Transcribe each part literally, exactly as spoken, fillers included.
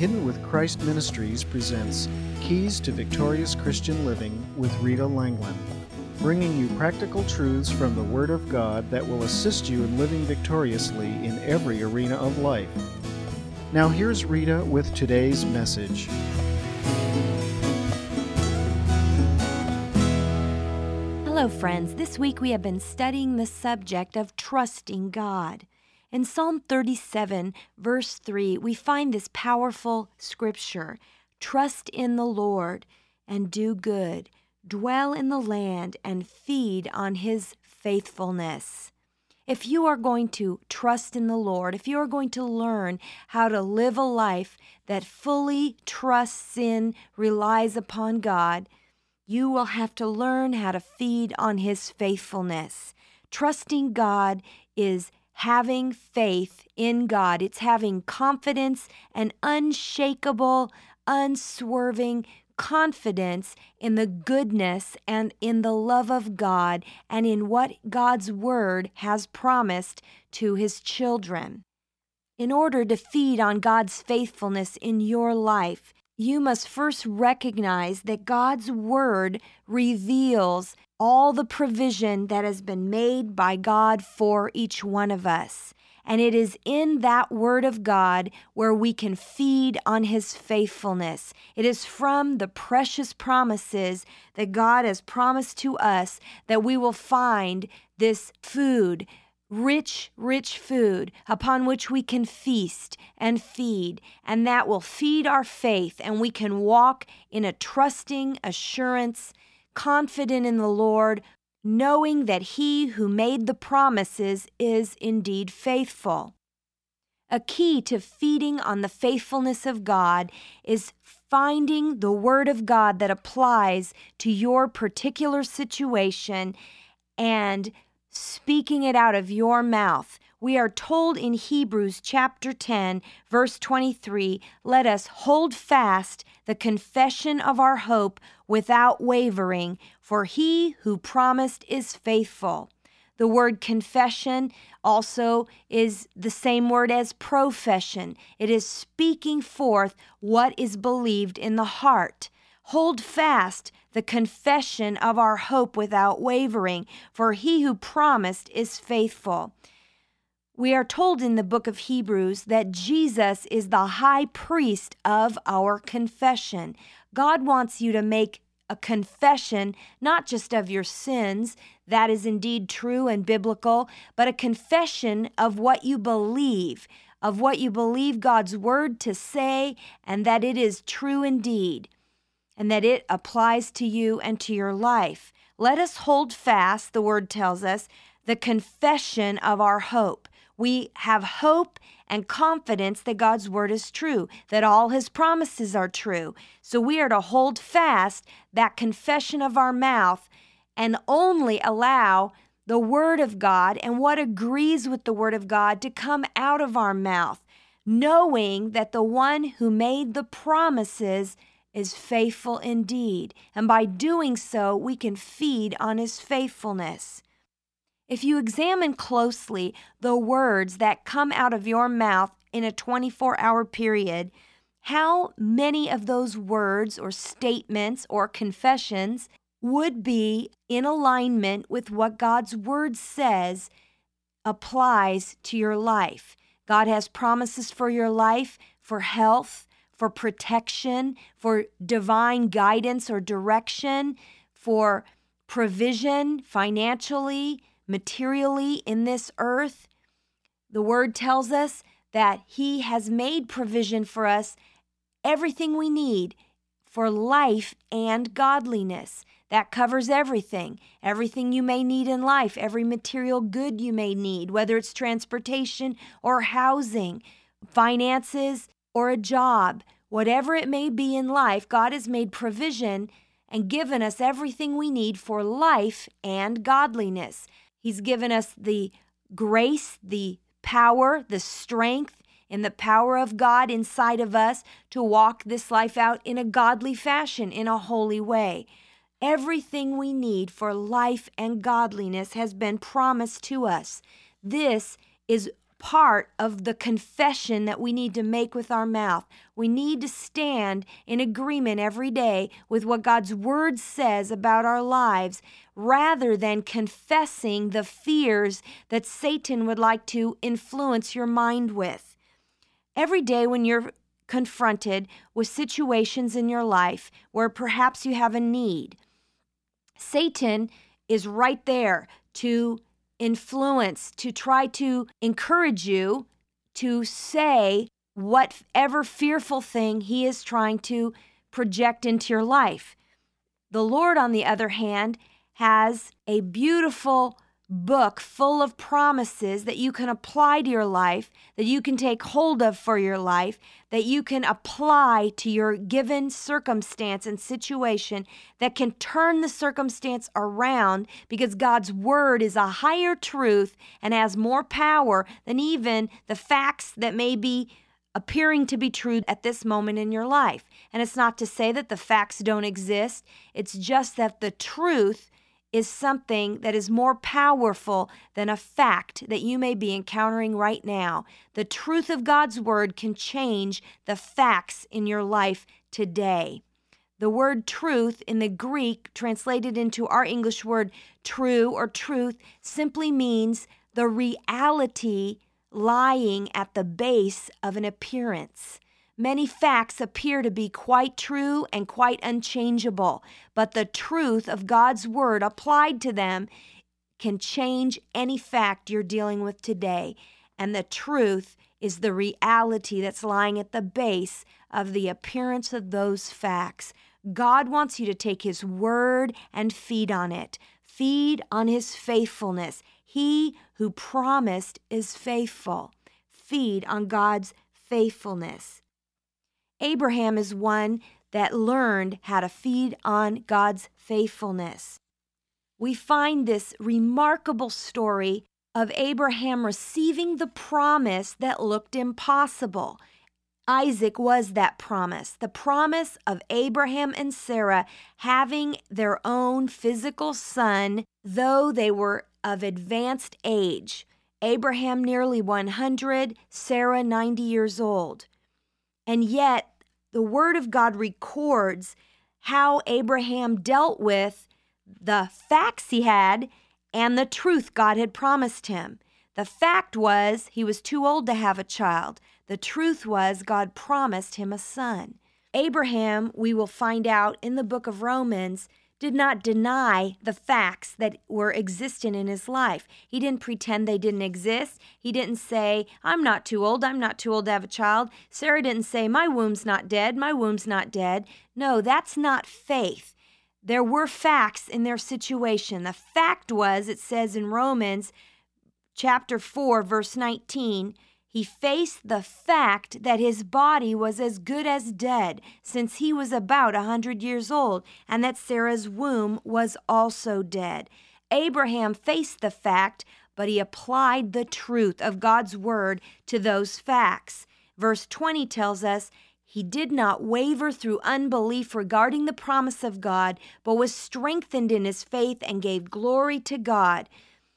Hidden with Christ Ministries presents Keys to Victorious Christian Living with Rita Langland, bringing you practical truths from the Word of God that will assist you in living victoriously in every arena of life. Now here's Rita with today's message. Hello, friends. This week we have been studying the subject of trusting God. In Psalm thirty-seven, verse three, we find this powerful scripture: "Trust in the Lord and do good, dwell in the land and feed on His faithfulness." If you are going to trust in the Lord, if you are going to learn how to live a life that fully trusts in, relies upon God, you will have to learn how to feed on His faithfulness. Trusting God is having faith in God. It's having confidence and unshakable, unswerving confidence in the goodness and in the love of God and in what God's Word has promised to His children. In order to feed on God's faithfulness in your life, you must first recognize that God's Word reveals all the provision that has been made by God for each one of us. And it is in that Word of God where we can feed on His faithfulness. It is from the precious promises that God has promised to us that we will find this food, rich, rich food upon which we can feast and feed, and that will feed our faith, and we can walk in a trusting assurance, confident in the Lord, knowing that He who made the promises is indeed faithful. A key to feeding on the faithfulness of God is finding the Word of God that applies to your particular situation and speaking it out of your mouth. We are told in Hebrews chapter ten, verse twenty-three, "Let us hold fast the confession of our hope without wavering, for He who promised is faithful." The word confession also is the same word as profession. It is speaking forth what is believed in the heart. Hold fast the confession of our hope without wavering, for He who promised is faithful. We are told in the book of Hebrews that Jesus is the high priest of our confession. God wants you to make a confession, not just of your sins, that is indeed true and biblical, but a confession of what you believe, of what you believe God's Word to say, and that it is true indeed, and that it applies to you and to your life. Let us hold fast, the Word tells us, the confession of our hope. We have hope and confidence that God's Word is true, that all His promises are true. So we are to hold fast that confession of our mouth and only allow the Word of God and what agrees with the Word of God to come out of our mouth, knowing that the one who made the promises is faithful indeed. And by doing so, we can feed on His faithfulness. If you examine closely the words that come out of your mouth in a twenty-four hour period, how many of those words or statements or confessions would be in alignment with what God's Word says applies to your life? God has promises for your life, for health, for protection, for divine guidance or direction, for provision financially, materially in this earth. The Word tells us that He has made provision for us, everything we need for life and godliness. That covers everything, everything you may need in life, every material good you may need, whether it's transportation or housing, finances or a job, whatever it may be in life. God has made provision and given us everything we need for life and godliness. He's given us the grace, the power, the strength, and the power of God inside of us to walk this life out in a godly fashion, in a holy way. Everything we need for life and godliness has been promised to us. This is part of the confession that we need to make with our mouth. We need to stand in agreement every day with what God's Word says about our lives, rather than confessing the fears that Satan would like to influence your mind with. Every day when you're confronted with situations in your life where perhaps you have a need, Satan is right there to influence, to try to encourage you to say whatever fearful thing he is trying to project into your life. The Lord, on the other hand, has a beautiful book full of promises that you can apply to your life, that you can take hold of for your life, that you can apply to your given circumstance and situation, that can turn the circumstance around, because God's Word is a higher truth and has more power than even the facts that may be appearing to be true at this moment in your life. And it's not to say that the facts don't exist. It's just that the truth is something that is more powerful than a fact that you may be encountering right now. The truth of God's Word can change the facts in your life today. The word truth in the Greek, translated into our English word true or truth, simply means the reality lying at the base of an appearance. Many facts appear to be quite true and quite unchangeable, but the truth of God's Word applied to them can change any fact you're dealing with today. And the truth is the reality that's lying at the base of the appearance of those facts. God wants you to take His Word and feed on it. Feed on His faithfulness. He who promised is faithful. Feed on God's faithfulness. Abraham is one that learned how to feed on God's faithfulness. We find this remarkable story of Abraham receiving the promise that looked impossible. Isaac was that promise, the promise of Abraham and Sarah having their own physical son, though they were of advanced age. Abraham nearly one hundred, Sarah ninety years old. And yet, the Word of God records how Abraham dealt with the facts he had and the truth God had promised him. The fact was he was too old to have a child. The truth was God promised him a son. Abraham, we will find out in the book of Romans, did not deny the facts that were existent in his life. He didn't pretend they didn't exist. He didn't say, I'm not too old. I'm not too old to have a child. Sarah didn't say, my womb's not dead. My womb's not dead. No, that's not faith. There were facts in their situation. The fact was, it says in Romans chapter four, verse nineteen, he faced the fact that his body was as good as dead, since he was about a hundred years old, and that Sarah's womb was also dead. Abraham faced the fact, but he applied the truth of God's Word to those facts. Verse twenty tells us, he did not waver through unbelief regarding the promise of God, but was strengthened in his faith and gave glory to God,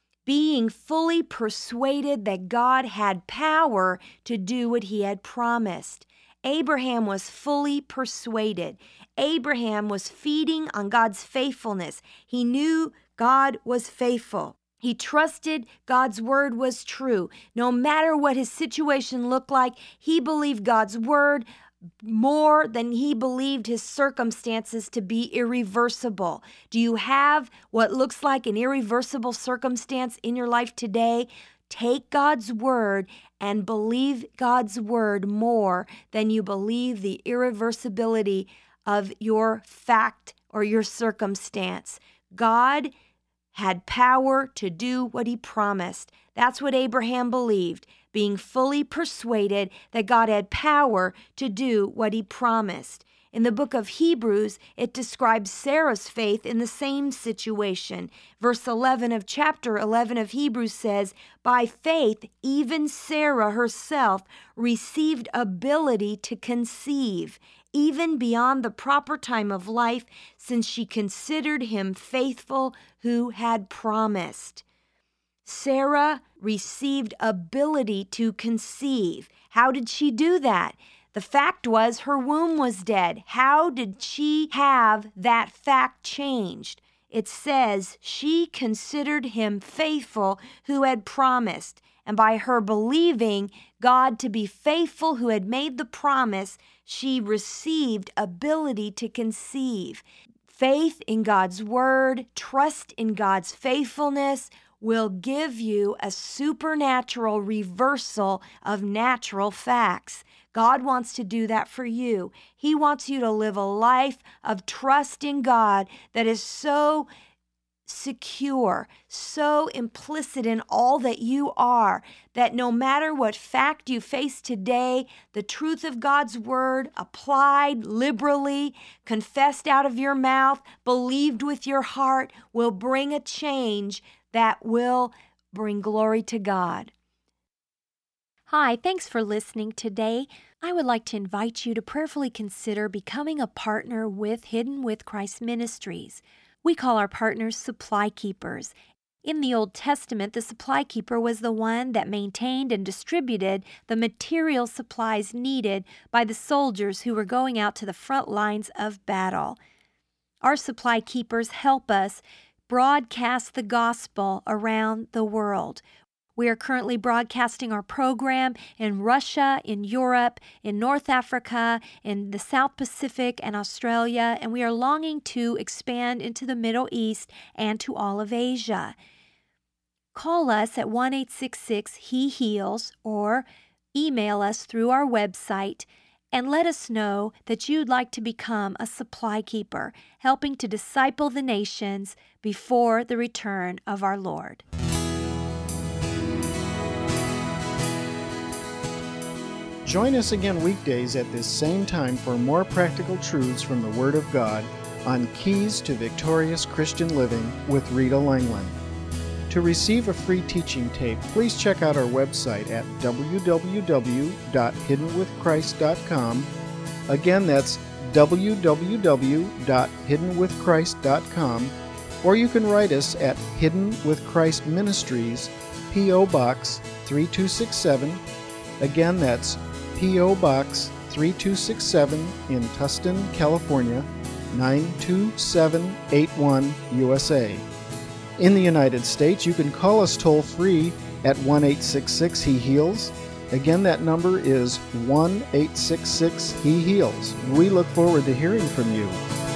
being fully persuaded that God had power to do what he had promised. Abraham was fully persuaded. Abraham was feeding on God's faithfulness. He knew God was faithful. He trusted God's Word was true. No matter what his situation looked like, he believed God's Word more than he believed his circumstances to be irreversible. Do you have what looks like an irreversible circumstance in your life today? Take God's Word and believe God's Word more than you believe the irreversibility of your fact or your circumstance. God had power to do what he promised. That's what Abraham believed, being fully persuaded that God had power to do what he promised. In the book of Hebrews, it describes Sarah's faith in the same situation. Verse eleven of chapter eleven of Hebrews says, by faith, even Sarah herself received ability to conceive, even beyond the proper time of life, since she considered him faithful who had promised. Sarah received ability to conceive. How did she do that? The fact was her womb was dead. How did she have that fact changed? It says she considered him faithful who had promised. And by her believing God to be faithful who had made the promise, she received ability to conceive. Faith in God's word, trust in God's faithfulness will give you a supernatural reversal of natural facts. God wants to do that for you. He wants you to live a life of trust in God that is so secure, so implicit in all that you are, that no matter what fact you face today, the truth of God's word applied liberally, confessed out of your mouth, believed with your heart, will bring a change that will bring glory to God. Hi, thanks for listening today. I would like to invite you to prayerfully consider becoming a partner with Hidden with Christ Ministries. We call our partners supply keepers. In the Old Testament, the supply keeper was the one that maintained and distributed the material supplies needed by the soldiers who were going out to the front lines of battle. Our supply keepers help us broadcast the gospel around the world. We are currently broadcasting our program in Russia, in Europe, in North Africa, in the South Pacific and Australia, and we are longing to expand into the Middle East and to all of Asia. Call us at one eight six six He Heals or email us through our website and let us know that you'd like to become a supply keeper, helping to disciple the nations before the return of our Lord. Join us again weekdays at this same time for more practical truths from the Word of God on Keys to Victorious Christian Living with Rita Langland. To receive a free teaching tape, please check out our website at w w w dot hidden with christ dot com. Again, that's w w w dot hidden with christ dot com, or you can write us at Hidden with Christ Ministries, P O. Box three two six seven. Again, that's P O. Box three two six seven in Tustin, California, nine two seven eight one, U S A. In the United States, you can call us toll-free at one eight six six He Heals. Again, that number is one eight six six He Heals. We look forward to hearing from you.